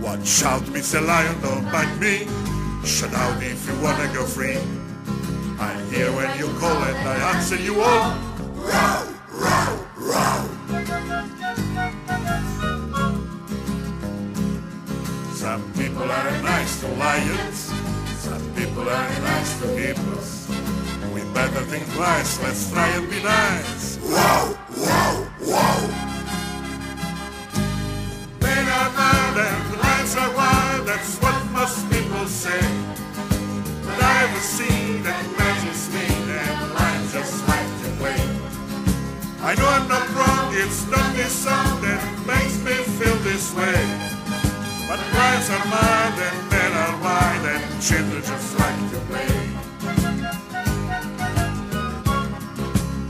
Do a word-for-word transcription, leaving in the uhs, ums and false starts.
Watch out, Mister Lion, don't bite me. Shut down if you wanna go free. I'm here when you call and I answer you all. Row, row, row. Some people are nice to lions. Some people are nice to hippos. We better think twice, let's try and be nice. Wow, wow, wow. Men are mad and lions are wild, that's what most people say. But I've seen that matches me and lions just like to play. I know I'm not wrong, it's not this song that makes me feel this way. But lions are mad and men are wild and children just like to play.